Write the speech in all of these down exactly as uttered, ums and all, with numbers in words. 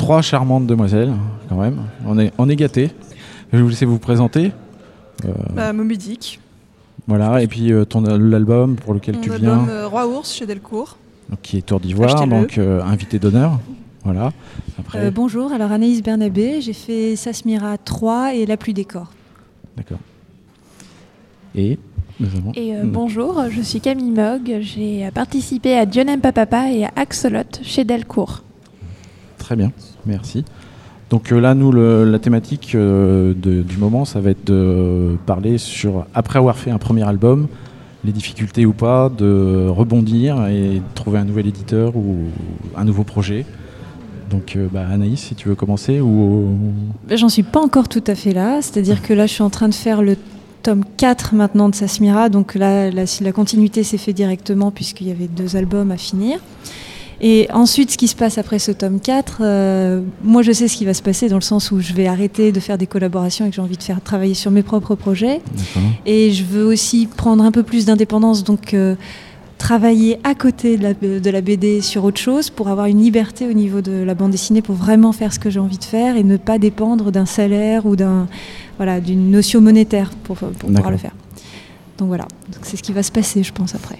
trois charmantes demoiselles, quand même. On est, on est gâtés. Je vais vous laisser vous présenter. Euh, bah, Moby Dick. Voilà, et puis euh, ton, l'album pour lequel Mon tu album, viens. Euh, Roi Ours chez Delcourt. Donc, qui est Tour d'Ivoire, Achetez-le. donc euh, invité d'honneur. Voilà. Après. Euh, bonjour, alors Anaïs Bernabé, j'ai fait Sasmira trois et La pluie des corps. D'accord. Et nous avons... Et euh, bonjour, je suis Camille Mogg, j'ai participé à Dieu n'aime pas papa et à Axolot chez Delcourt. Très bien, merci. Donc euh, là, nous, le, la thématique euh, de, du moment, ça va être de parler sur, après avoir fait un premier album, les difficultés ou pas, de rebondir et de trouver un nouvel éditeur ou un nouveau projet. Donc euh, bah, Anaïs, si tu veux commencer ou... J'en suis pas encore tout à fait là, c'est-à-dire que là, je suis en train de faire le tome quatre maintenant de Sasmira, donc là, la, la continuité s'est faite directement puisqu'il y avait deux albums à finir. Et ensuite, ce qui se passe après ce tome quatre, euh, moi je sais ce qui va se passer dans le sens où je vais arrêter de faire des collaborations et que j'ai envie de faire travailler sur mes propres projets. D'accord. Et je veux aussi prendre un peu plus d'indépendance, donc euh, travailler à côté de la, de la B D sur autre chose pour avoir une liberté au niveau de la bande dessinée pour vraiment faire ce que j'ai envie de faire et ne pas dépendre d'un salaire ou d'un, voilà, d'une notion monétaire pour, pour pouvoir le faire. Donc voilà, donc c'est ce qui va se passer, je pense, après.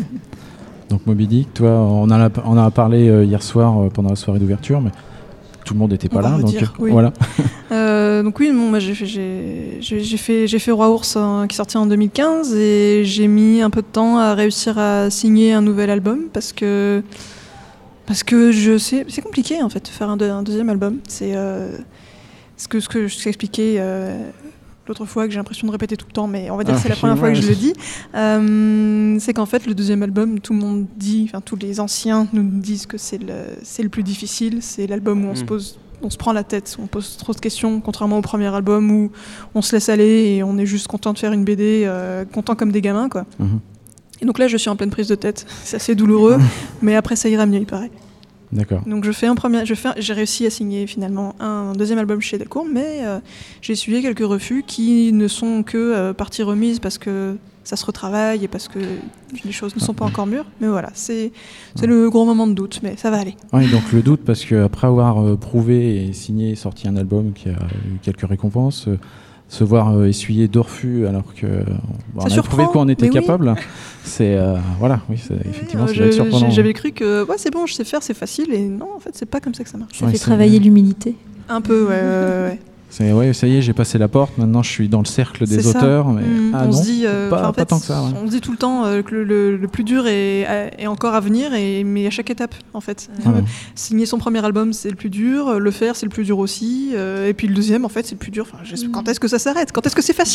Donc Moby Dick, toi, on en a, on a parlé euh, hier soir euh, pendant la soirée d'ouverture, mais tout le monde n'était pas on là. Donc, dire, oui. Voilà. euh, donc oui, bon, moi, j'ai, fait, j'ai, j'ai, j'ai, fait, j'ai fait Roi Ours hein, qui est sorti en deux mille quinze et j'ai mis un peu de temps à réussir à signer un nouvel album parce que, parce que je sais, c'est compliqué en fait de faire un, de, un deuxième album. C'est euh, ce que, ce que je t'ai expliqué euh, l'autre fois, que j'ai l'impression de répéter tout le temps, mais on va dire ah, que c'est la première fois que je le dis, euh, c'est qu'en fait le deuxième album, tout le monde dit, enfin tous les anciens nous disent que c'est le, c'est le plus difficile, c'est l'album où on mmh. se pose, on se prend la tête, on pose trop de questions, contrairement au premier album où on se laisse aller et on est juste content de faire une B D, euh, content comme des gamins quoi. Mmh. Et donc là je suis en pleine prise de tête, c'est assez douloureux, mais après ça ira mieux il paraît. D'accord. Donc je fais un premier, je fais, j'ai réussi à signer finalement un deuxième album chez Delcourt, mais euh, j'ai essuyé quelques refus qui ne sont que euh, partie remise parce que ça se retravaille et parce que les choses ne sont pas encore mûres. Mais voilà, c'est, c'est le gros moment de doute, mais ça va aller. Oui, donc le doute parce qu'après avoir euh, prouvé et signé et sorti un album qui a eu quelques récompenses, euh, se voir euh, essuyer deux refus alors que euh, bon, on a prouvé qu'on était capable, oui. c'est euh, voilà, oui, c'est, effectivement, oui, ça doit être surprenant. J'avais cru que ouais, c'est bon, je sais faire, c'est facile, et non, en fait, c'est pas comme ça que ça marche. Ça ouais, fait travailler l'humilité. Un peu, ouais, ouais, ouais. C'est, ouais, ça y est, j'ai passé la porte, maintenant je suis dans le cercle des c'est auteurs. Mais... Mmh, ah, on non, se dit, euh, pas, en fait, pas tant que ça. Ouais. On se dit tout le temps euh, que le, le, le plus dur est, est encore à venir, et, mais à chaque étape, en fait. Ah, ouais. Signer son premier album, c'est le plus dur, le faire, c'est le plus dur aussi, euh, et puis le deuxième, en fait, c'est le plus dur. Enfin, mmh. Quand est-ce que ça s'arrête ? Quand est-ce que c'est facile ?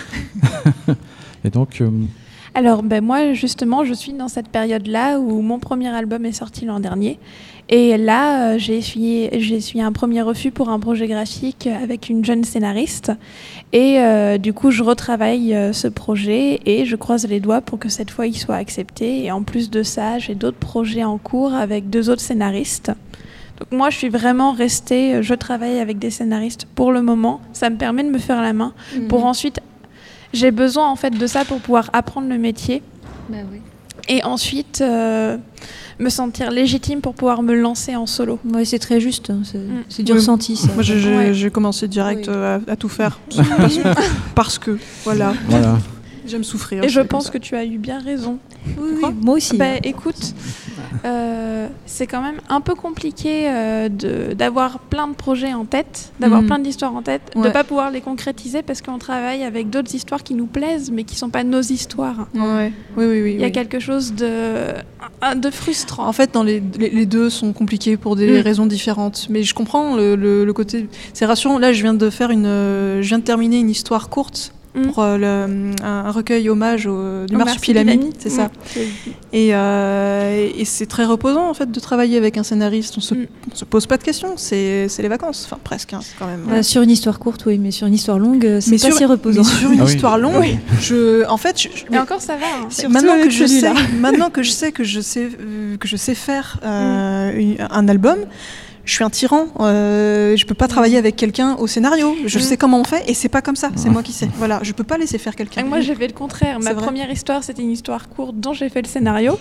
Et donc... Euh... Alors, ben, moi, justement, je suis dans cette période-là où mon premier album est sorti l'an dernier. Et là, euh, j'ai, essuyé, j'ai essuyé un premier refus pour un projet graphique avec une jeune scénariste. Et euh, du coup, je retravaille euh, ce projet et je croise les doigts pour que cette fois, il soit accepté. Et en plus de ça, j'ai d'autres projets en cours avec deux autres scénaristes. Donc moi, je suis vraiment restée, je travaille avec des scénaristes pour le moment. Ça me permet de me faire la main mmh. pour ensuite... J'ai besoin en fait de ça pour pouvoir apprendre le métier. Bah oui. Et ensuite euh, me sentir légitime pour pouvoir me lancer en solo. Oui, c'est très juste, hein. c'est, mm. c'est du oui. ressenti. Ça. Moi, j'ai, ouais. j'ai commencé direct oui. à, à tout faire. parce, parce que, voilà. voilà. J'aime souffrir. Et je pense que tu as eu bien raison. Oui, oui, moi aussi. Bah, écoute, euh, c'est quand même un peu compliqué euh, de, d'avoir plein de projets en tête, d'avoir mmh. plein d'histoires en tête, ouais. de ne pas pouvoir les concrétiser parce qu'on travaille avec d'autres histoires qui nous plaisent mais qui ne sont pas nos histoires. Ouais. Oui, oui, oui. Il y a oui. quelque chose de, de frustrant. En fait, dans les, les, les deux sont compliqués pour des mmh. raisons différentes. Mais je comprends le, le, le côté... C'est rassurant. Là, je viens de faire une... Je viens de terminer une histoire courte pour euh, le, un, un recueil hommage au, du Marsupilami, c'est ça. Mmh. Et, euh, et c'est très reposant en fait de travailler avec un scénariste. On se, mmh. on se pose pas de questions, c'est, c'est les vacances, enfin presque hein, quand même. Bah, sur une histoire courte, oui, mais sur une histoire longue, c'est mais pas sur, si reposant. Mais sur une ah histoire oui. longue, oui. je, en fait, je, et encore ça va. Hein. Maintenant que je sais, maintenant que je sais que je sais euh, que je sais faire euh, mmh. une, un album. Je suis un tyran, euh, je peux pas travailler avec quelqu'un au scénario. Je mmh. sais comment on fait et c'est pas comme ça, c'est moi qui sais. Voilà, je peux pas laisser faire quelqu'un. Et moi j'ai fait le contraire. Ma c'est première vrai. histoire c'était une histoire courte dont j'ai fait le scénario.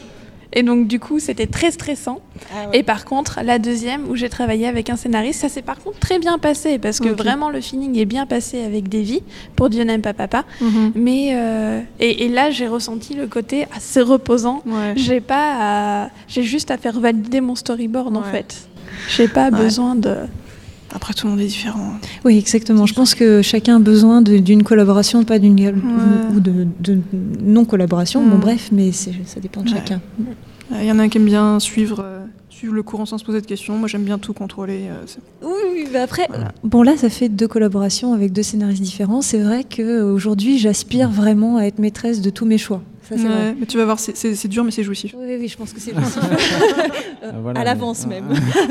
Et donc, du coup, c'était très stressant. Ah ouais. Et par contre, la deuxième, où j'ai travaillé avec un scénariste, ça s'est par contre très bien passé, parce que Okay. vraiment, le feeling est bien passé avec Davy, pour Dieu n'aime pas papa. Mm-hmm. Mais, euh, et, et là, j'ai ressenti le côté assez reposant. Ouais. J'ai pas à- j'ai juste à faire valider mon storyboard, en Ouais. fait. J'ai pas Ouais. besoin de... Après, tout le monde est différent. Oui, exactement. Je pense que chacun a besoin de- d'une collaboration, pas d'une Ouais. ou de, de non-collaboration. Mm. Bon, bref, mais c'est- ça dépend de Ouais. chacun. Il y en a qui aiment bien suivre, euh, suivre le courant sans se poser de questions. Moi, j'aime bien tout contrôler. euh, c'est- Oui, oui, mais après, bon là, ça fait deux collaborations avec deux scénaristes différents. C'est vrai qu'aujourd'hui, j'aspire vraiment à être maîtresse de tous mes choix. Ça, c'est Ouais, vrai. mais tu vas voir, c'est- c'est c'est dur, mais c'est jouissif. Oui, oui, je pense que c'est possible. Ah, voilà, à l'avance mais- même.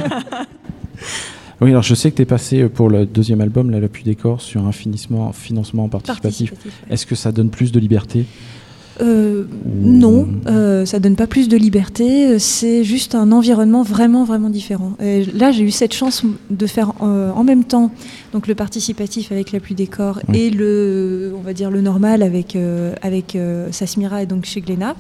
Oui, alors je sais que tu es passé pour le deuxième album, La L'appui des corps, sur un financement, financement participatif. Participatif, ouais. Est-ce que ça donne plus de liberté? Euh, Ou- non, euh, ça donne pas plus de liberté, c'est juste un environnement vraiment vraiment différent. Et là, j'ai eu cette chance de faire euh, en même temps donc le participatif avec l'appui des corps Oui. et le, on va dire le normal avec euh, avec euh, Sasmira et donc chez Glénat.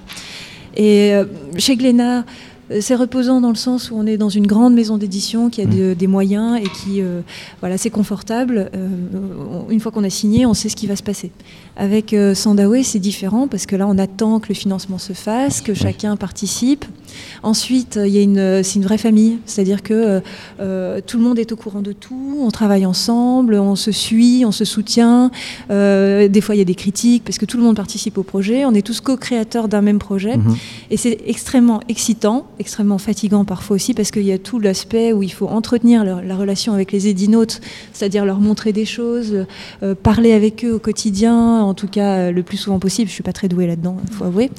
Et euh, chez Glénat, euh, c'est reposant dans le sens où on est dans une grande maison d'édition qui a Mm. de- des moyens et qui, euh, voilà, c'est confortable. Euh, on- une fois qu'on a signé, on sait ce qui va se passer. Avec euh, Sandawe, c'est différent parce que là, on attend que le financement se fasse, que chacun participe. Ensuite, euh, il y a une, c'est une vraie famille, c'est-à-dire que euh, euh, tout le monde est au courant de tout, on travaille ensemble, on se suit, on se soutient. Euh, des fois, il y a des critiques parce que tout le monde participe au projet. On est tous co-créateurs d'un même projet. Mhm. Et c'est extrêmement excitant, extrêmement fatigant parfois aussi, parce qu'il y a tout l'aspect où il faut entretenir leur- la relation avec les édinotes, c'est-à-dire leur montrer des choses, euh, parler avec eux au quotidien, en tout cas euh, le plus souvent possible. Je suis pas très douée là-dedans, il faut avouer.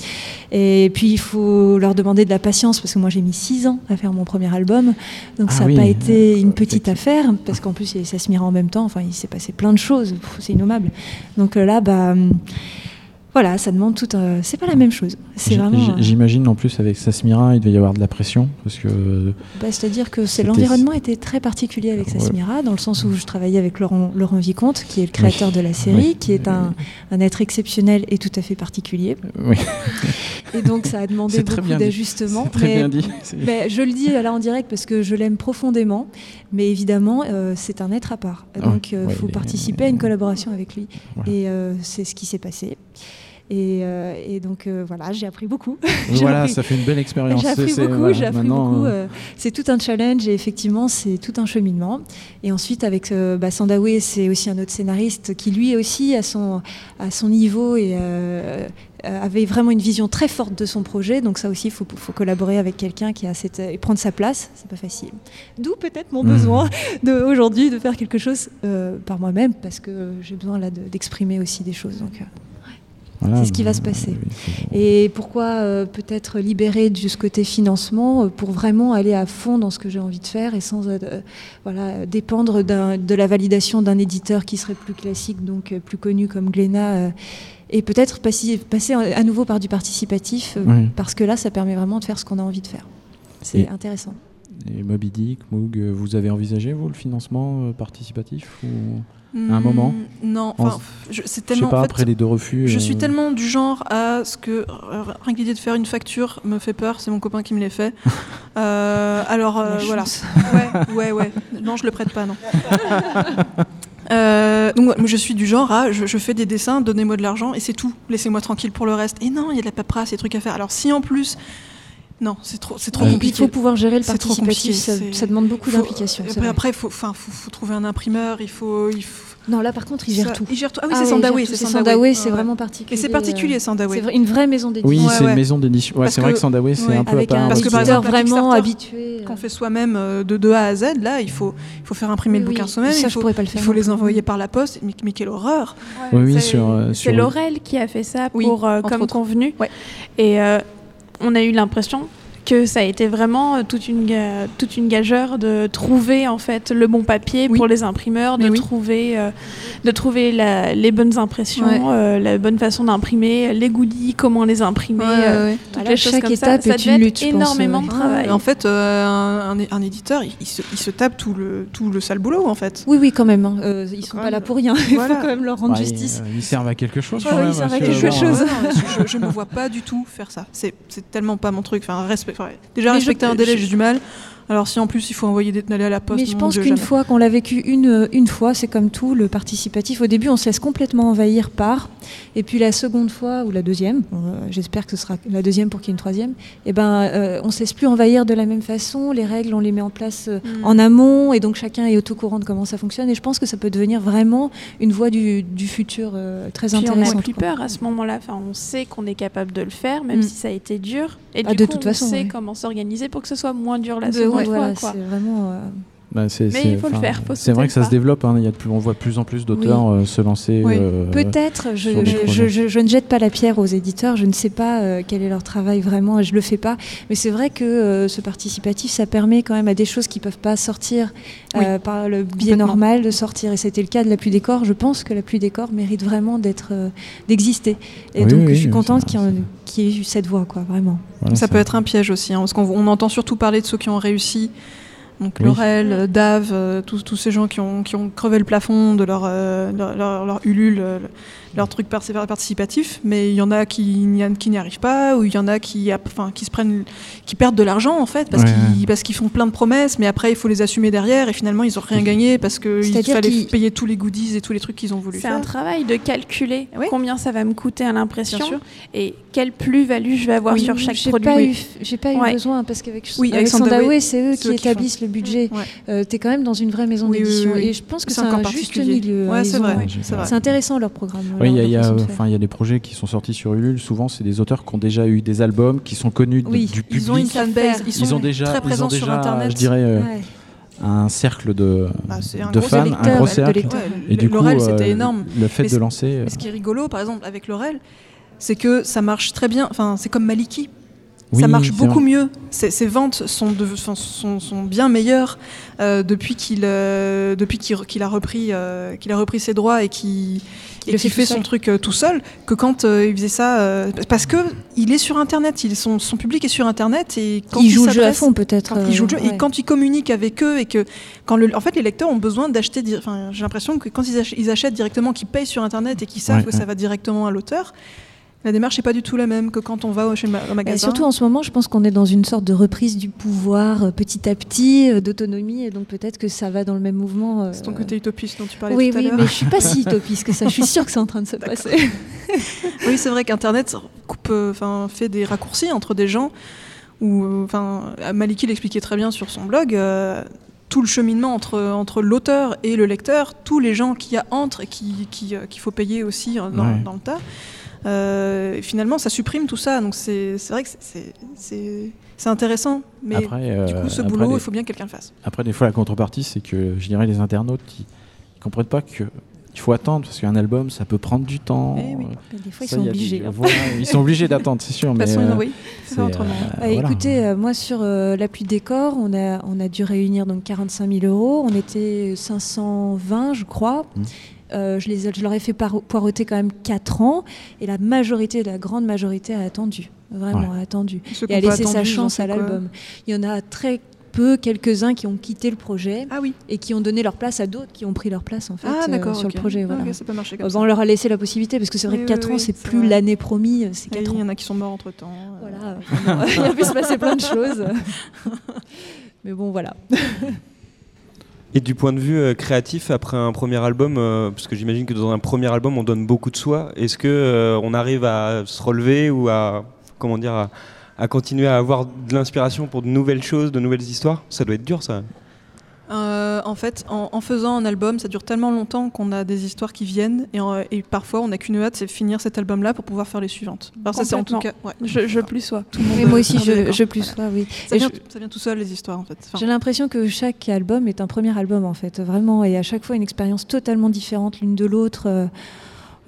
Et puis il faut leur demander de la patience, parce que moi j'ai mis six ans à faire mon premier album, donc Ah ça n'a oui, pas été une petite effectivement. affaire, parce qu'en plus il y a Sasmira en même temps, enfin il s'est passé plein de choses, Pff, c'est innommable. Donc euh, là, bah... hum, voilà, ça demande tout un... C'est pas la même chose. C'est J- vraiment... j- euh, J'imagine en plus avec Sasmira, il devait y avoir de la pression parce que Bah, c'est-à-dire que c'est, C'était- l'environnement était très particulier avec Ouais. Sasmira, dans le sens où je travaillais avec Laurent, Laurent Vicomte, qui est le créateur Oui. de la série, Oui. qui est un, un être exceptionnel et tout à fait particulier. oui, Et donc ça a demandé C'est très beaucoup bien dit. d'ajustements. c'est très mais- bien dit. C'est- mais je le dis là en direct parce que je l'aime profondément, mais évidemment euh, c'est un être à part. Donc il ouais, faut il est- participer à une collaboration avec lui. Voilà. Et euh, c'est ce qui s'est passé. Et, euh, et donc euh, voilà, j'ai appris beaucoup. Oui, J'ai voilà, appris- ça fait une belle expérience. J'ai appris C'est- beaucoup, voilà, j'ai appris maintenant, beaucoup. euh, euh, c'est tout un challenge et effectivement, c'est tout un cheminement. Et ensuite, avec euh, bah, Sandawe, c'est aussi un autre scénariste qui, lui aussi, à son, à son niveau, et, euh, euh, avait vraiment une vision très forte de son projet. Donc ça aussi, il faut, faut collaborer avec quelqu'un qui a cette, et prendre sa place. C'est pas facile. D'où peut-être mon Mmh. besoin de, aujourd'hui de faire quelque chose euh, par moi-même, parce que j'ai besoin là de- d'exprimer aussi des choses. Donc, euh, voilà, c'est ce qui va se passer. oui, c'est- et pourquoi euh, peut-être libérer de ce côté financement euh, pour vraiment aller à fond dans ce que j'ai envie de faire et sans euh, euh, voilà, dépendre d'un- de la validation d'un éditeur qui serait plus classique, donc euh, plus connu comme Glénat, euh, et peut-être passer, passer à nouveau par du participatif, euh, Oui. parce que là, ça permet vraiment de faire ce qu'on a envie de faire. C'est Et- intéressant. Et Moby Dick, Moog, euh, vous avez envisagé, vous, le financement euh, participatif ou... Hmm, un moment Non, En- enfin, je- c'est Je sais tellement. pas, en fait, après les deux refus. je euh, suis tellement du genre à ce que euh, rien que l'idée de faire une facture me fait peur. C'est mon copain qui me les fait. Euh, alors euh, La voilà. chance. Ouais, ouais, ouais. Non, je le prête pas, non. Euh, donc moi, je suis du genre à je, je fais des dessins, donnez-moi de l'argent et c'est tout. Laissez-moi tranquille pour le reste. Et non, il y a de la paperasse, des trucs à faire. Alors si en plus, non, c'est trop, c'est trop Ouais. Il compliqué. faut pouvoir gérer le C'est trop participatif, compliqué, ça, c'est- ça demande beaucoup Faut- d'implication. c'est Après, vrai. après, il faut, enfin, faut, faut trouver un imprimeur. Il faut, il faut. Non, là par contre, il gère ça- tout. Il gère tout. Ah oui, Ah c'est ouais, il Sandawe. gère tout. C'est C'est Sandawe, Sandawe, c'est ouais. vraiment particulier. Et c'est particulier, euh, Sandawe. C'est vrai- une vraie maison d'édition. Oui, Ouais, c'est ouais. une maison d'édition. Ouais, Parce c'est vrai que- que Sandawe, c'est ouais, un peu Avec à part. un Parce que, par éditeur exemple, la vraiment Kickstarter, habitué. Qu'on fait soi-même euh, de, de A à Z, là, il faut, il faut faire imprimer Oui, le bouquin oui. soi-même. Ça, il je faut, pourrais pas le il faire faut non les plus. envoyer par la poste. Mais, mais quelle horreur! Oui, oui, C'est- sur, euh, C'est sur- Laurel qui a fait ça Oui, pour, euh, entre comme autres. convenu. Ouais. Et euh, on a eu l'impression que ça a été vraiment toute une, ga- toute une gageure de trouver en fait le bon papier Oui. pour les imprimeurs, de Mais oui. trouver, euh, de trouver la- les bonnes impressions, Ouais. euh, la bonne façon d'imprimer, les goodies, comment les imprimer, Ouais, euh, ouais, ouais. toutes Voilà, les choses chaque comme étape ça. Ça est devait une être lutte, je pense, énormément ouais. de travail. En fait, euh, un, un- un éditeur, il, il se, il se tape tout le, tout le sale boulot, en fait. Oui, oui, quand même. Hein. Euh, ils sont Quand pas même. là pour rien. Il Voilà. faut quand même leur rendre Ouais, justice. euh, ils servent à quelque chose Ouais, quand ouais, même. ils servent à parce que, quelque bon, chose. euh, Ouais, non, je, je me vois pas du tout faire ça. C'est, c'est tellement pas mon truc. Enfin, respect, ouais. Déjà, Mais respecter je- un délai, je- j'ai du mal. Alors si en plus il faut envoyer des aller à la poste, Mais je mon pense Dieu, qu'une jamais. fois qu'on l'a vécu une, une fois, c'est comme tout, le participatif. Au début, on se laisse complètement envahir par. Et puis la seconde fois, ou la deuxième, euh, j'espère que ce sera la deuxième pour qu'il y ait une troisième, et ben, euh, on ne se laisse plus envahir de la même façon. Les règles, on les met en place euh, Mm. en amont, et donc chacun est au courant de comment ça fonctionne. Et je pense que ça peut devenir vraiment une voie du, du futur euh, très Puis on n'a intéressante. plus quoi. peur à ce moment-là. Enfin, on sait qu'on est capable de le faire, même Mm. si ça a été dur. Et Ah, du de coup, toute on façon, sait ouais. comment s'organiser pour que ce soit moins dur la De- seconde ouais, fois. Voilà, quoi. c'est vraiment. euh, bah, c'est- Mais c'est- il faut le enfin, faire, faut C'est sauter vrai le que ça pas. se développe. hein, Il y a de plus, on voit de plus en plus d'auteurs euh, se lancer. Oui. euh, Peut-être, je, sur des je, projets. je- je ne jette pas la pierre aux éditeurs, je ne sais pas euh, quel est leur travail vraiment, et je ne le fais pas. Mais c'est vrai que euh, ce participatif, ça permet quand même à des choses qui ne peuvent pas sortir euh, par le biais Complètement. normal de sortir. Et c'était le cas de La Pluie des Corps. Je pense que La Pluie des Corps mérite vraiment d'être, euh, d'exister. Et Oui, donc oui, je suis oui, contente ça- qu'il y, en- qu'il y ait eu cette voie, quoi, vraiment. voilà, Ça peut être un piège aussi, hein, parce qu'on on entend surtout parler de ceux qui ont réussi. Donc Oui. Laurel, euh, Dave, euh, tous, tous ces gens qui ont, qui ont crevé le plafond de leur, euh, leur, leur, leur Ulule, euh, leur truc parci- participatif, mais il y en a qui n'y, a- qui n'y arrivent pas, ou il y en a qui, enfin, qui se prennent, qui perdent de l'argent en fait, parce, Ouais, qu'ils, ouais. parce qu'ils font plein de promesses, mais après il faut les assumer derrière, et finalement ils n'ont rien gagné parce qu'il C'est-à-dire fallait qu'ils- payer tous les goodies et tous les trucs qu'ils ont voulu C'est faire. un travail de calculer Oui. combien ça va me coûter à Bien l'impression sûr. et quelle plus-value je vais avoir Oui, sur chaque j'ai produit. Pas eu, j'ai pas eu Ouais. besoin, parce qu'avec Oui, avec avec Sandaway, Sandaway, c'est eux c'est qui eux qui font. établissent le budget. Ouais. Euh, tu es quand même dans une vraie maison Oui, oui, d'édition. oui, oui. Et je pense que C'est c'est, encore un juste particulier. milieu. Ouais, hein, c'est ils ont- vrai, Ouais, c'est vrai. C'est intéressant leur programme. Oui, il y a, leur il y a, façon de euh, faire. enfin, il y a des projets qui sont sortis sur Ulule. Souvent, c'est des auteurs qui ont déjà eu des albums, qui sont connus de- Oui, du public. Ils ont une fanbase, ils sont Ils ont déjà, très ils ont présents déjà, sur Internet. je dirais, euh, Ouais. un cercle de, Bah, c'est un de gros fans, lecteurs, un gros de cercle. lecteurs. Ouais, Et du coup, Laurel, euh, c'était énorme. le fait Mais de c'est- lancer. euh, Mais ce qui est rigolo, par exemple, avec Laurel, c'est que ça marche très bien. Enfin, c'est comme Maliki. oui, ça marche c'est beaucoup vrai. mieux. Ses, ses ventes sont, de, enfin, sont, sont bien meilleures euh, depuis qu'il, euh, depuis qu'il, qu'il a repris, euh, qu'il a repris ses droits et qu'il et le qu'il fait fait tout son seul. truc euh, tout seul, que quand euh, il faisait ça, euh, parce que il est sur Internet, il, son, son public est sur Internet et quand il il joue le jeu à s'adresse- fond, peut-être. quand il joue le jeu euh, et quand il communique avec eux et que quand le, en fait les lecteurs ont besoin d'acheter, di- enfin j'ai l'impression que quand ils achètent, ils achètent directement, qu'ils payent sur Internet et qu'ils savent Ouais, que ouais. ça va directement à l'auteur, la démarche n'est pas du tout la même que quand on va au, chez le ma- au Et magasin. surtout en ce moment, je pense qu'on est dans une sorte de reprise du pouvoir euh, petit à petit, euh, d'autonomie, et donc peut-être que ça va dans le même mouvement. euh, C'est ton côté utopiste dont tu parlais Oui, tout à oui, l'heure. mais je suis pas si utopiste que ça. Je suis sûre que c'est en train de se D'accord. passer. Oui, c'est vrai qu'Internet coupe, euh, enfin, fait des raccourcis entre des gens. Où, euh, enfin, Maliki l'expliquait très bien sur son blog. euh, tout le cheminement entre, entre l'auteur et le lecteur, tous les gens qu'il y a entre et qui, qui, euh, qu'il faut payer aussi euh, dans, Ouais. dans le tas. Euh, et finalement, ça supprime tout ça. Donc c'est, c'est vrai que c'est, c'est, c'est, c'est intéressant. Mais Après, du euh, coup, ce après, boulot, des- il faut bien que quelqu'un le fasse. Après, des fois, la contrepartie, c'est que je dirais les internautes qui ne comprennent pas que il faut attendre parce qu'un album, ça peut prendre du temps. Eh oui. Des fois, ils Ça, sont il y a des- obligés. hein. voilà, ils sont obligés d'attendre, c'est sûr. De Mais toute façon, euh, oui, c'est c'est, autrement. euh, Bah, voilà. Écoutez, euh, moi sur euh, La Pluie des Corps, on a, on a dû réunir donc quarante-cinq mille euros. On était cinq cent vingt, je crois. Mmh. Euh, je, les, ai- je leur ai fait paro- poireauter quand même quatre ans. Et la majorité, la grande majorité a attendu. Vraiment, a attendu. Ceux qui Et a ont pas laissé sa attendu, ils ont chance fait à quoi l'album. Il y en a très peu, quelques-uns qui ont quitté le projet Ah oui. et qui ont donné leur place à d'autres qui ont pris leur place en fait, Ah euh, d'accord. sur ok. le projet. Voilà. Ok, ça peut marcher Euh, comme bah, ça. on leur a laissé la possibilité parce que c'est vrai Oui, que quatre oui, ans, oui, c'est c'est plus vrai. l'année promis, c'est Et quatre il y ans. en a qui sont morts entre temps. Voilà, vraiment, il a pu se passer plein de choses. Mais bon, voilà. Et du point de vue euh, créatif, après un premier album, euh, parce que j'imagine que dans un premier album, on donne beaucoup de soi, est-ce que euh, on arrive à se relever ou à, comment dire, à, à continuer à avoir de l'inspiration pour de nouvelles choses, de nouvelles histoires? Ça doit être dur, ça. Euh, en fait, en, en faisant un album, ça dure tellement longtemps qu'on a des histoires qui viennent et, en- et parfois on n'a qu'une hâte, c'est finir cet album-là pour pouvoir faire les suivantes. Alors ça, c'est en tout cas. Ouais. Je, je plus sois. Tout le monde, Mais moi euh, aussi, tout le monde est je, d'accord. je plus sois, oui. Ça Et vient, je- ça vient tout seul les histoires en fait. Enfin, J'ai l'impression que chaque album est un premier album en fait, vraiment, et à chaque fois une expérience totalement différente l'une de l'autre. Euh,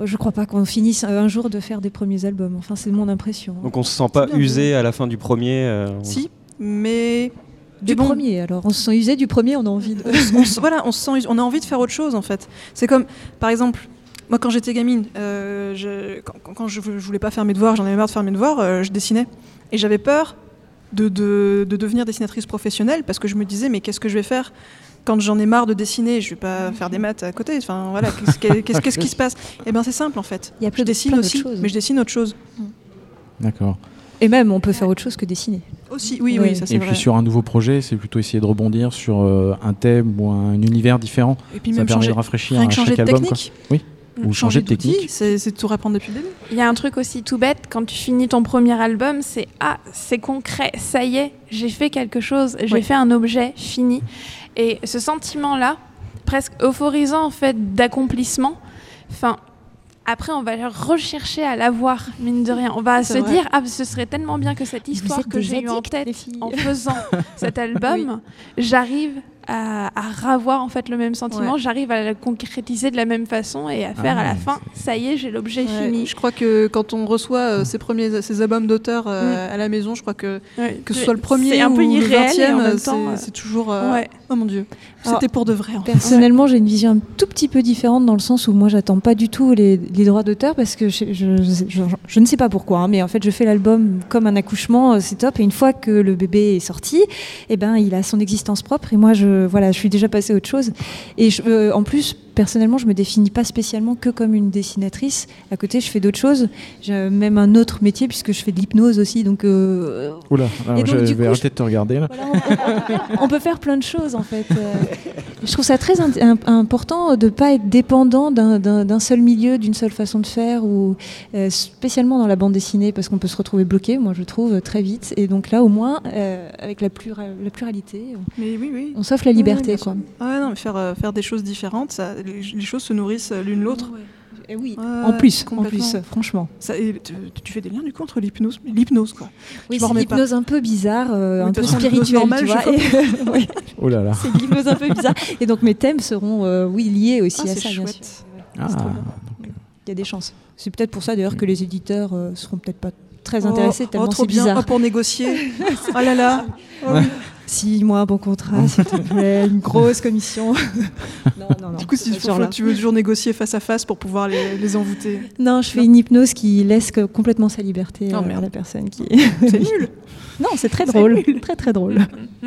je crois pas qu'on finisse un jour de faire des premiers albums. Enfin, c'est mon impression. Donc on se sent pas bien, usé bien. à la fin du premier euh, on- Si, mais Du bon. premier, alors on se sent usé du premier, on a envie de. on, se- voilà, on se sent, on a envie de faire autre chose en fait. C'est comme, par exemple, moi quand j'étais gamine, euh, je, quand, quand- quand je, je voulais pas faire mes devoirs, j'en avais marre de faire mes devoirs, euh, je dessinais et j'avais peur de, de, de devenir dessinatrice professionnelle parce que je me disais mais qu'est-ce que je vais faire quand j'en ai marre de dessiner, je vais pas faire des maths à côté. Enfin voilà, qu'est-ce, qu'est-ce, qu'est-ce qui se passe? Eh ben c'est simple en fait. Il y a Je plein de- dessine plein d'autres aussi, choses. mais je dessine autre chose D'accord. Et même, on peut faire autre chose que dessiner. aussi. Oui, Ouais. oui, ça c'est Et vrai. puis sur un nouveau projet, c'est plutôt essayer de rebondir sur euh, un thème ou un univers différent. Et puis Ça même permet changer, de rafraîchir rien à que changer chaque de album. Quoi. technique. Oui. Ou changer de d'outil, technique. c'est, c'est tout reprendre depuis le début. Il y a un truc aussi tout bête, quand tu finis ton premier album, c'est ah, c'est concret, ça y est, j'ai fait quelque chose, j'ai Ouais. fait un objet fini. Et ce sentiment-là, presque euphorisant en fait d'accomplissement, enfin, après on va rechercher à l'avoir, mine de rien. On va C'est se vrai. dire ah, ce serait tellement bien que cette Vous histoire êtes que des j'ai eue en addicts, les tête filles. en faisant cet album, j'arrive à, à ravoir en fait le même sentiment, Ouais. j'arrive à le concrétiser de la même façon et à faire Ah, à la c'est- fin, ça y est, j'ai l'objet Ouais, fini. je crois que quand on reçoit euh, ses premiers ses albums d'auteur euh, à la maison, je crois que Ouais. que ce soit le premier c'est un ou peu le irréel et en vingtième, même c'est, temps, euh, c'est toujours euh, ouais. oh mon dieu, Alors, c'était pour de vrai. En fait. Personnellement, j'ai une vision un tout petit peu différente dans le sens où moi, j'attends pas du tout les, les droits d'auteur parce que je, je, je, je ne sais pas pourquoi, hein, mais en fait, je fais l'album comme un accouchement, euh, c'est top. Et une fois que le bébé est sorti, eh ben, il a son existence propre. Et moi, je, voilà, je suis déjà passée à autre chose. Et je, euh, en plus, personnellement, je me définis pas spécialement que comme une dessinatrice. À côté, je fais d'autres choses. J'ai même un autre métier puisque je fais de l'hypnose aussi. Donc, euh, Oula, alors Et donc, je du vais coup, arrêter de te regarder là. voilà, on, on peut faire plein de choses en fait. Euh, je trouve ça très int- im- important de ne pas être dépendant d'un- d'un d'un seul milieu, d'une seule façon de faire, ou euh, spécialement dans la bande dessinée, parce qu'on peut se retrouver bloqué, moi je trouve, très vite. Et donc là, au moins, euh, avec la, plura- la pluralité, Mais oui, oui. on s'offre la Oui, liberté. bien quoi. sûr. Ah ouais, non, mais faire euh, faire des choses différentes, ça, les, les choses se nourrissent l'une l'autre. Et oui, Ouais, en plus, en complètement. plus, franchement. Ça, et tu, tu fais des liens du coup entre l'hypnose, l'hypnose quoi. Oui, m'en c'est remets l'hypnose un peu bizarre, euh, Oui, un de peu toute façon, l'hypnose spirituelle, normale, tu vois. je Et- oui, Oh là là. c'est de l'hypnose un peu bizarre. Et donc mes thèmes seront, euh, oui, liés aussi Ah, à c'est ça, bien sûr. chouette. Ah, C'est trop bien. Il y a des chances. C'est peut-être pour ça d'ailleurs que les éditeurs euh, seront peut-être pas très Oh, intéressés oh, tellement trop c'est bien. bizarre. Oh, pour négocier. Oh là là. Oh oui. Si, moi un bon contrat, s'il te plaît, une grosse commission. non, non, non. Du coup, c'est si pas tu, ce genre-là. tu veux toujours négocier face à face pour pouvoir les, les envoûter, Non, je fais une hypnose qui laisse que- complètement sa liberté Oh, euh, à merde. la personne qui. c'est nul. Non, c'est très C'est drôle, nul. très très drôle.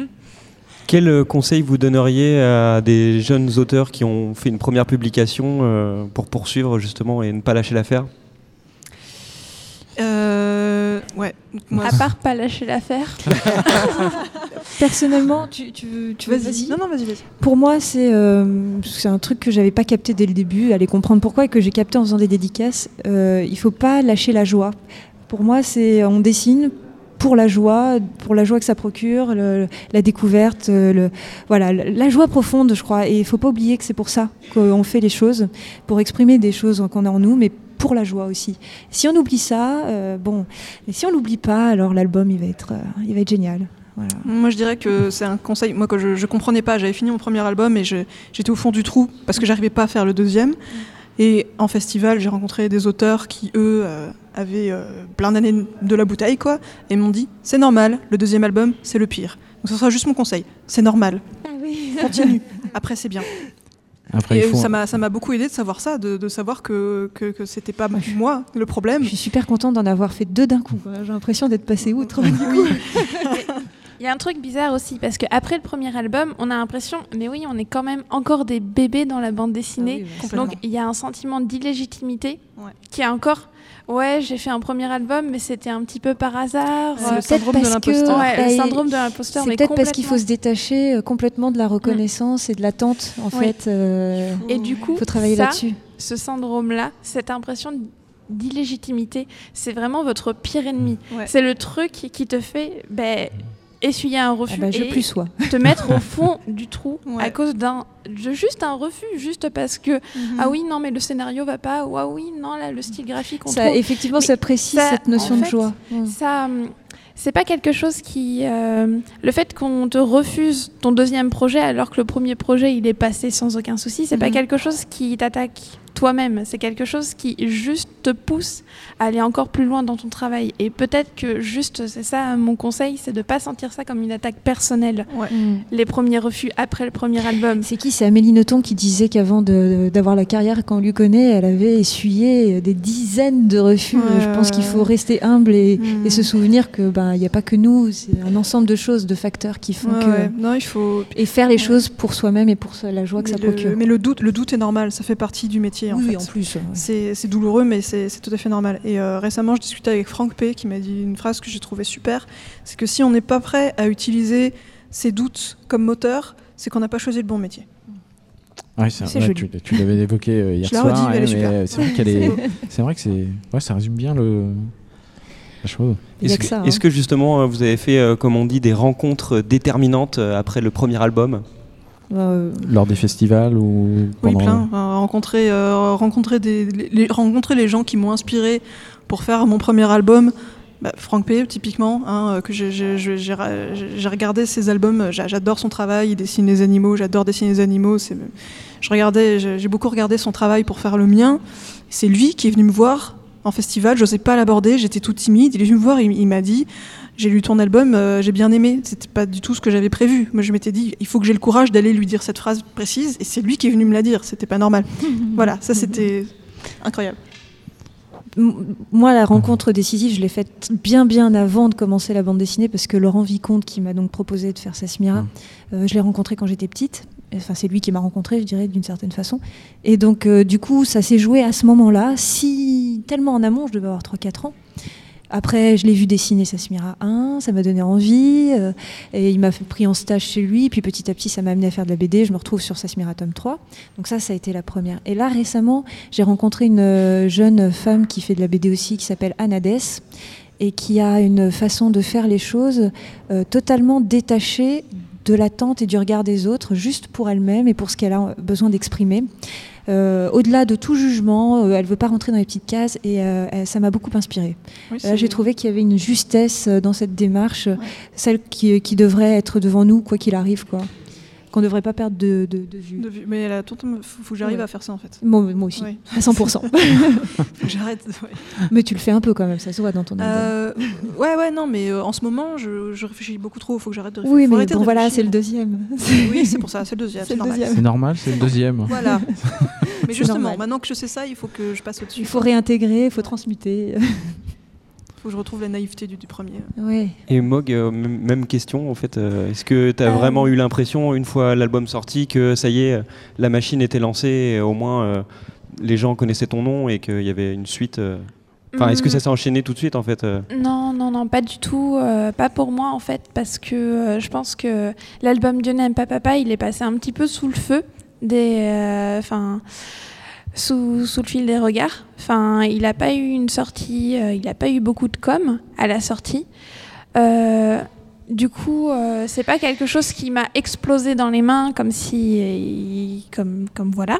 Quel euh, conseil vous donneriez à des jeunes auteurs qui ont fait une première publication euh, pour poursuivre justement et ne pas lâcher l'affaire? Euh, ouais. Moi, À part pas lâcher l'affaire. Personnellement, tu, tu, veux- tu veux- vas-y. Non, non, vas-y, vas-y. Pour moi, c'est euh, c'est un truc que j'avais pas capté dès le début, aller comprendre pourquoi et que j'ai capté en faisant des dédicaces. Euh, il faut pas lâcher la joie. Pour moi, c'est on dessine pour la joie, pour la joie que ça procure, le- la découverte, euh, le, voilà, la joie profonde, je crois. Et il faut pas oublier que c'est pour ça qu'on fait les choses, pour exprimer des choses qu'on a en nous, mais pour la joie aussi. Si on oublie ça, euh, bon, mais si on l'oublie pas, alors l'album il va être, euh, il va être génial. Voilà. Moi, je dirais que c'est un conseil. Moi, que je, je comprenais pas, j'avais fini mon premier album et je- j'étais au fond du trou parce que j'arrivais pas à faire le deuxième. Et en festival, j'ai rencontré des auteurs qui, eux, euh, avaient euh, plein d'années de la bouteille, quoi, et m'ont dit c'est normal, le deuxième album, c'est le pire. Donc, ce sera juste mon conseil. C'est normal. Continue. Après, c'est bien. Après, Et il faut... ça m'a ça m'a beaucoup aidé de savoir ça, de, de savoir que, que, que c'était pas moi le problème. Je suis super contente d'en avoir fait deux d'un coup. quoi. J'ai l'impression d'être passée outre. Il y a un truc bizarre aussi, parce qu'après le premier album, on a l'impression, mais oui, on est quand même encore des bébés dans la bande dessinée. Ah oui, Complètement. Donc il y a un sentiment d'illégitimité Ouais. qui est encore, ouais, j'ai fait un premier album, mais c'était un petit peu par hasard. C'est Euh, le syndrome de parce l'imposteur. que- ouais, bah, le il- syndrome de l'imposteur, C'est mais peut-être parce qu'il faut complètement. se détacher euh, complètement de la reconnaissance et de l'attente, en Oui. fait. euh, Et du coup, Il faut travailler ça, là-dessus. ce syndrome-là, cette impression d'illégitimité, c'est vraiment votre pire ennemi. Ouais. C'est le truc qui te fait ben, essuyer un refus Ah bah, je et plus sois. te mettre au fond du trou Ouais. à cause d'un de juste un refus, juste parce que Mhm. ah oui non mais le scénario va pas, ou ah oui non là le style graphique on Ça, trouve effectivement, Mais ça précise ça, cette notion en de fait, joie. Mm. ça hum, c'est pas quelque chose qui euh, le fait qu'on te refuse ton deuxième projet alors que le premier projet il est passé sans aucun souci, c'est pas Mhm. quelque chose qui t'attaque toi-même. C'est quelque chose qui juste te pousse à aller encore plus loin dans ton travail. Et peut-être que juste, c'est ça mon conseil, c'est de ne pas sentir ça comme une attaque personnelle. Ouais. Mm. Les premiers refus après le premier album. C'est qui? C'est Amélie Nothomb qui disait qu'avant de, d'avoir la carrière qu'on lui connaît, elle avait essuyé des dizaines de refus. Ouais, Je pense ouais, qu'il faut ouais. rester humble et, Mm. et se souvenir que ben, il n'y a pas que nous, c'est un ensemble de choses, de facteurs qui font Ouais, que... ouais. Non, il faut. Et faire les Ouais. choses pour soi-même et pour la joie que mais ça le, procure. mais le doute, le doute est normal, ça fait partie du métier en oui, fait. en plus. Ouais. C'est, c'est douloureux, mais c'est, c'est tout à fait normal. Et euh, récemment, je discutais avec Franck P, qui m'a dit une phrase que j'ai trouvée super. C'est que si on n'est pas prêt à utiliser ses doutes comme moteur, c'est qu'on n'a pas choisi le bon métier. Ouais, c'est, C'est ouais, joli. tu, tu l'avais évoqué euh, hier Je la soir. redis, mais elle est mais super. euh, c'est vrai qu'elle est. C'est vrai que c'est. Ouais, ça résume bien le. La chose. Il y a Est-ce que que, ça, hein. est-ce que justement euh, vous avez fait, euh, comme on dit, des rencontres déterminantes euh, après le premier album? Euh, Lors des festivals ou Oui, pendant. plein. Euh, rencontrer, euh, rencontrer, des, les, les- rencontrer les gens qui m'ont inspiré pour faire mon premier album. Bah, Franck P, typiquement, hein, euh, que j'ai, j'ai, j'ai, j'ai, j'ai regardé ses albums, j'a- j'adore son travail, il dessine les animaux, j'adore dessiner les animaux. C'est, je regardais, j'ai, j'ai beaucoup regardé son travail pour faire le mien. C'est lui qui est venu me voir en festival, j'osais pas l'aborder, j'étais toute timide. Il est venu me voir, il, il m'a dit j'ai lu ton album, euh, j'ai bien aimé. C'était pas du tout ce que j'avais prévu. Moi, je m'étais dit il faut que j'ai le courage d'aller lui dire cette phrase précise, et c'est lui qui est venu me la dire. C'était pas normal. Voilà, ça c'était incroyable. Moi, la rencontre décisive, je l'ai faite bien, bien avant de commencer la bande dessinée, parce que Laurent Vicomte, qui m'a donc proposé de faire Sasmira, Mmh. euh, je l'ai rencontré quand j'étais petite. Enfin, c'est lui qui m'a rencontré, je dirais, d'une certaine façon. Et donc, euh, du coup, ça s'est joué à ce moment-là, si tellement en amont, je devais avoir trois quatre ans. Après, je l'ai vu dessiner Sasmira un, ça m'a donné envie, euh, et il m'a fait pris en stage chez lui, puis petit à petit, ça m'a amené à faire de la B D, je me retrouve sur Sasmira tome trois, donc ça, ça a été la première. Et là, récemment, j'ai rencontré une euh, jeune femme qui fait de la B D aussi, qui s'appelle Anna Dess, et qui a une façon de faire les choses euh, totalement détachée de l'attente et du regard des autres, juste pour elle-même et pour ce qu'elle a besoin d'exprimer. Euh, au-delà de tout jugement, euh, elle ne veut pas rentrer dans les petites cases, et euh, elle- ça m'a beaucoup inspirée. Oui, Là, j'ai trouvé qu'il y avait une justesse euh, dans cette démarche, ouais. Celle qui, qui devrait être devant nous, quoi qu'il arrive, quoi. Qu'on ne devrait pas perdre de, de, de vue. De vue. Mais il faut, faut que j'arrive Ouais. à faire ça en fait. Moi, moi aussi, Oui. à cent pour cent. Faut que j'arrête. Ouais. Mais tu le fais un peu quand même, ça se voit dans ton album. Euh, ouais, ouais, non, mais euh, en ce moment, je, je réfléchis beaucoup trop. Il faut que j'arrête de réfléchir. Oui, Faut mais arrêter bon, de voilà, réfléchir. c'est le deuxième. Oui, c'est pour ça, c'est le deuxième. C'est C'est le normal. deuxième. C'est normal, c'est le deuxième. Voilà. Mais C'est justement, normal. maintenant que je sais ça, il faut que je passe au-dessus. Il faut réintégrer, il faut transmuter. Il faut que je retrouve la naïveté du, du premier. Ouais. Et Mog, euh, m- même question en fait. euh, est-ce que tu as Euh, vraiment eu l'impression, une fois l'album sorti, que ça y est, la machine était lancée, et au moins euh, les gens connaissaient ton nom et qu'il y avait une suite euh, Enfin, est-ce que ça s'est enchaîné tout de suite en fait euh Non, non, non, pas du tout. Euh, pas pour moi en fait, parce que euh, je pense que l'album Dieu n'aime pas papa, il est passé un petit peu sous le feu des, enfin, euh, sous, sous le fil des regards. Enfin, il n'a pas eu une sortie, euh, il n'a pas eu beaucoup de com à la sortie. Euh, du coup, euh, c'est pas quelque chose qui m'a explosé dans les mains comme si, euh, comme, comme voilà.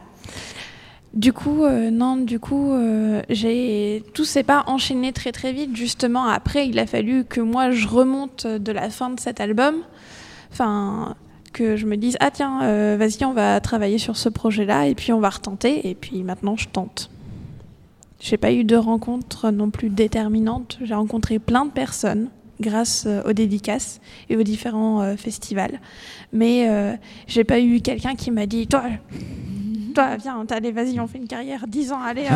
Du coup, euh, non, du coup, euh, j'ai... tout s'est pas enchaîné très très vite. Justement, après, il a fallu que moi je remonte de la fin de cet album, enfin, que je me dise ah tiens, euh, vas-y, on va travailler sur ce projet-là et puis on va retenter. Et puis maintenant, je tente. J'ai pas eu de rencontres non plus déterminantes. J'ai rencontré plein de personnes grâce aux dédicaces et aux différents euh, festivals, mais euh, j'ai pas eu quelqu'un qui m'a dit toi. Toi, viens, allez, vas-y, on fait une carrière, dix ans, allez.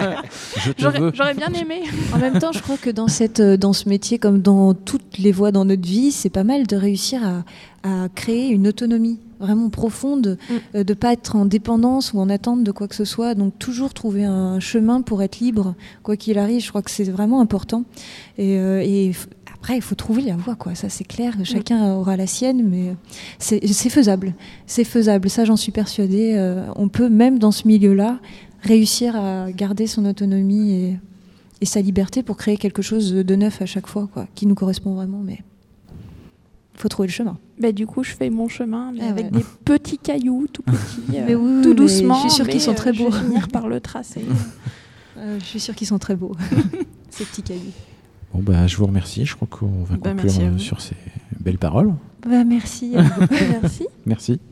Je te J'aurais, veux. j'aurais bien aimé. En même temps, je crois que dans, cette, dans ce métier, comme dans toutes les voies dans notre vie, c'est pas mal de réussir à, à créer une autonomie vraiment profonde, Mm. euh, de ne pas être en dépendance ou en attente de quoi que ce soit. Donc toujours trouver un chemin pour être libre, quoi qu'il arrive. Je crois que c'est vraiment important. Et, euh, et f- après, il faut trouver la voie, quoi. Ça, c'est clair. Chacun aura la sienne, mais c'est, c'est faisable. C'est faisable. Ça, j'en suis persuadée. Euh, on peut, même dans ce milieu-là, réussir à garder son autonomie et, et sa liberté pour créer quelque chose de neuf à chaque fois, quoi, qui nous correspond vraiment. Mais il faut trouver le chemin. Bah, du coup, je fais mon chemin, mais Ah avec ouais. des petits cailloux, tout petits, euh, Mais oui, tout mais doucement. je suis sûre mais, qu'ils sont euh, très beaux. Je vais finir par le tracer. Euh, je suis sûre qu'ils sont très beaux, ces petits cailloux. Bon, bah, je vous remercie. Je crois qu'on va Bah, conclure merci à euh, vous. sur ces belles paroles. Bah, merci. Merci. Merci.